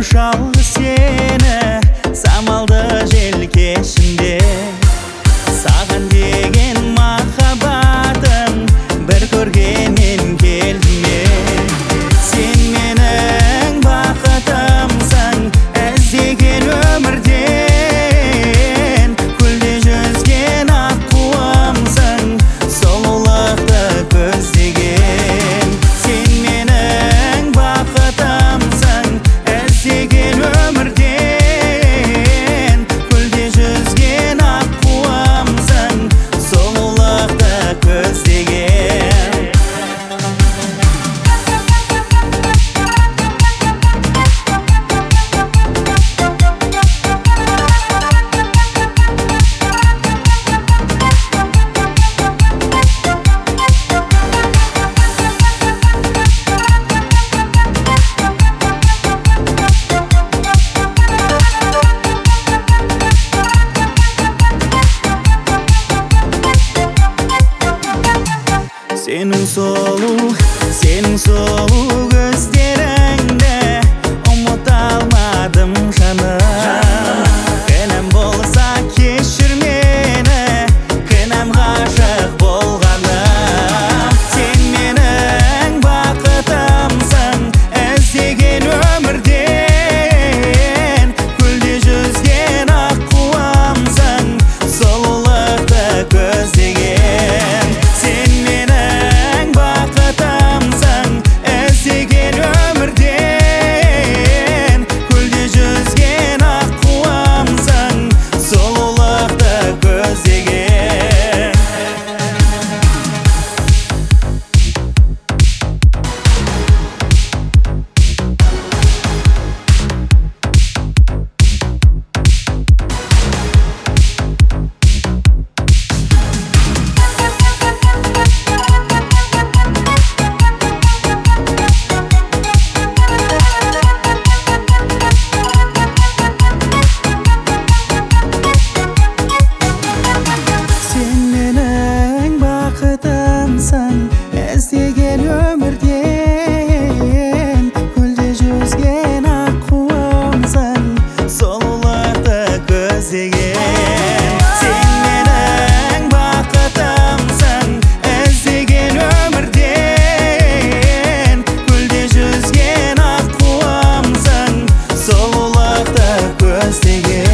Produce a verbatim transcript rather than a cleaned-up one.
жалғыз сені самалды желкешінде. Саған деген махаббатым бір көргеннен келді ме? Сен менің бақытымсың, іздеген өмірден көлде жүзген аққуымсың, сұлулықты көздеген. Сен менің бақытымсың, іздеген өмірден көлде жүзген аққуымсың, сұлулықты көздеген. Сенің сұлу, сенің сұлу көздеріңді ұмыта алмадым жаным. Кінәм болса кешір мені, кінәм ғашық болғаным. Сен менің бақытымсың, іздеген өмірден көлде жүзген аққуымсың, сұлулықты көздеген. Сен менің бақытымсың, іздеген өмірден көлде жүзген аққуымсың, сұлулықты көздеген. Бақытымсың, іздеген өмірден көлде жүзген аққуымсың, сұлулықты көздеген. Сен менің бақытымсың, іздеген өмірден көлде жүзген аққуымсың, сұлулықты көздеген.